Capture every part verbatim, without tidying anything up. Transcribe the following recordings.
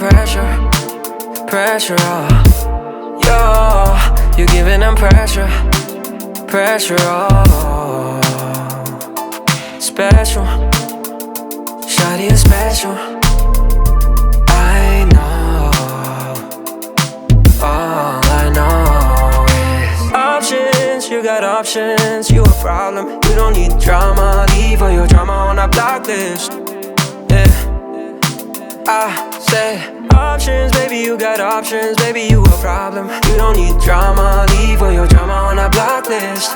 pressure, pressure, oh. Yo, you're giving them pressure, pressure, oh. Special, shawty is special, I know. All I know is options, you got options, you a problem. You don't need drama, leave all your drama on a block list. Yeah, I said options, baby, you got options, baby, you a problem. You don't need drama, leave all your drama on a block list.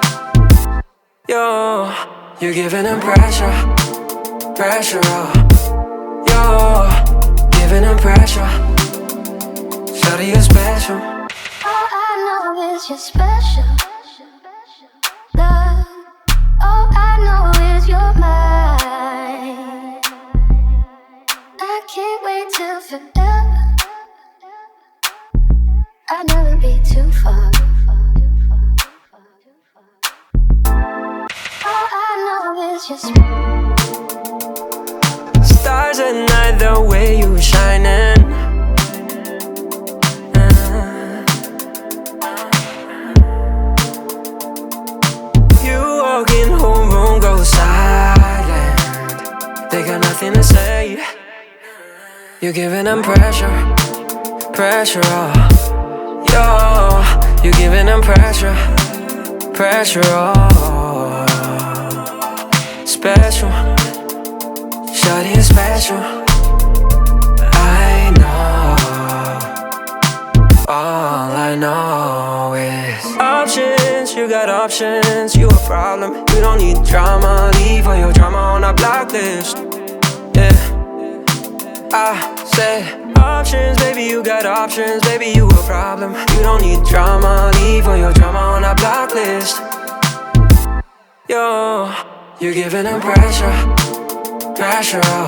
Yo, you're giving them pressure, pressure, oh. Yo, giving them pressure, shawty, you're special. All I know is you're special, love. All I know is you're mine. I can't wait till forever. I'll never be too far. All I know is you're special. Stars at night, the way you shining. uh, You walk in, whole room goes silent. They got nothing to say. You're giving them pressure, pressure, oh. Yo, you're giving them pressure, pressure, oh. Special, shawty is special, I know. All I know is options, you got options, you a problem. You don't need drama, leave all your drama on a block list. Yeah, I said options, baby, you got options, baby, you a problem. You don't need drama, leave all your drama on a block list. Yo, you're giving them pressure, pressure, oh.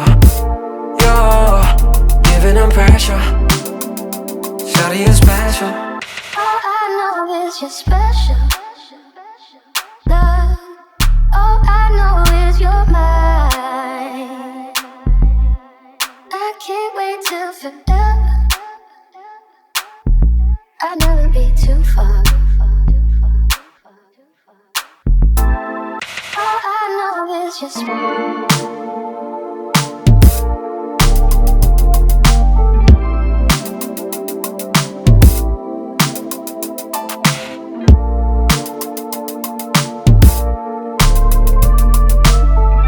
Yo, giving them pressure, shawty is special. All I know is you're special, love. All I know is you're mine. I can't wait till forever. I'll never be too far. All I know is you're special.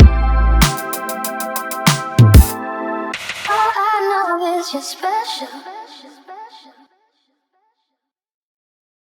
All I know is you're special.